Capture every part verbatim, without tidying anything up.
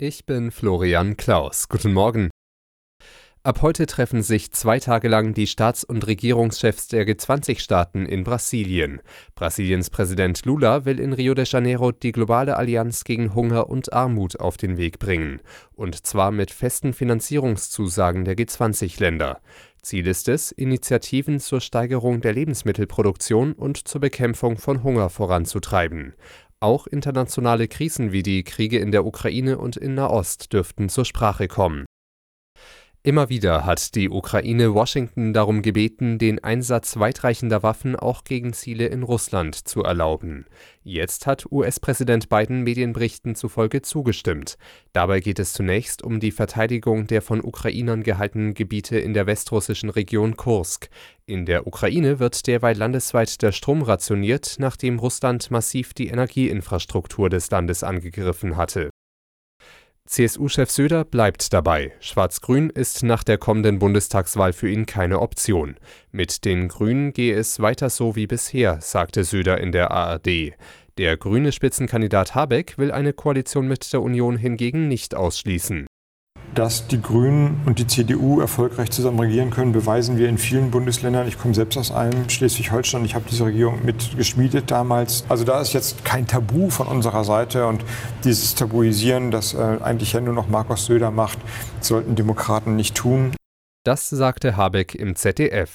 Ich bin Florian Klaus. Guten Morgen. Ab heute treffen sich zwei Tage lang die Staats- und Regierungschefs der G zwanzig Staaten in Brasilien. Brasiliens Präsident Lula will in Rio de Janeiro die globale Allianz gegen Hunger und Armut auf den Weg bringen. Und zwar mit festen Finanzierungszusagen der G zwanzig Länder. Ziel ist es, Initiativen zur Steigerung der Lebensmittelproduktion und zur Bekämpfung von Hunger voranzutreiben. Auch internationale Krisen wie die Kriege in der Ukraine und in Nahost dürften zur Sprache kommen. Immer wieder hat die Ukraine Washington darum gebeten, den Einsatz weitreichender Waffen auch gegen Ziele in Russland zu erlauben. Jetzt hat U S-Präsident Biden Medienberichten zufolge zugestimmt. Dabei geht es zunächst um die Verteidigung der von Ukrainern gehaltenen Gebiete in der westrussischen Region Kursk. In der Ukraine wird derweil landesweit der Strom rationiert, nachdem Russland massiv die Energieinfrastruktur des Landes angegriffen hatte. C S U-Chef Söder bleibt dabei. Schwarz-Grün ist nach der kommenden Bundestagswahl für ihn keine Option. Mit den Grünen gehe es weiter so wie bisher, sagte Söder in der A R D. Der grüne Spitzenkandidat Habeck will eine Koalition mit der Union hingegen nicht ausschließen. Dass die Grünen und die C D U erfolgreich zusammen regieren können, beweisen wir in vielen Bundesländern. Ich komme selbst aus einem, Schleswig-Holstein. Ich habe diese Regierung mitgeschmiedet damals. Also da ist jetzt kein Tabu von unserer Seite. Und dieses Tabuisieren, das äh, eigentlich ja nur noch Markus Söder macht, sollten Demokraten nicht tun. Das sagte Habeck im Z D F.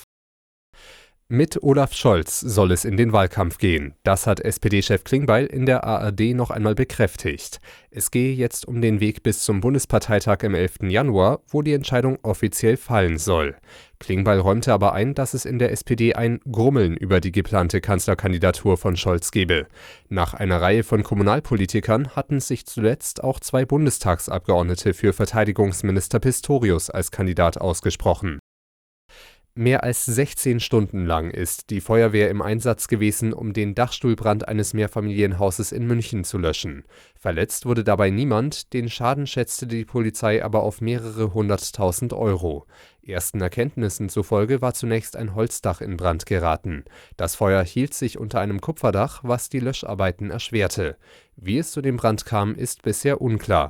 Mit Olaf Scholz soll es in den Wahlkampf gehen. Das hat S P D-Chef Klingbeil in der A R D noch einmal bekräftigt. Es gehe jetzt um den Weg bis zum Bundesparteitag am elften Januar, wo die Entscheidung offiziell fallen soll. Klingbeil räumte aber ein, dass es in der S P D ein Grummeln über die geplante Kanzlerkandidatur von Scholz gebe. Nach einer Reihe von Kommunalpolitikern hatten sich zuletzt auch zwei Bundestagsabgeordnete für Verteidigungsminister Pistorius als Kandidat ausgesprochen. Mehr als sechzehn Stunden lang ist die Feuerwehr im Einsatz gewesen, um den Dachstuhlbrand eines Mehrfamilienhauses in München zu löschen. Verletzt wurde dabei niemand, den Schaden schätzte die Polizei aber auf mehrere hunderttausend Euro. Ersten Erkenntnissen zufolge war zunächst ein Holzdach in Brand geraten. Das Feuer hielt sich unter einem Kupferdach, was die Löscharbeiten erschwerte. Wie es zu dem Brand kam, ist bisher unklar.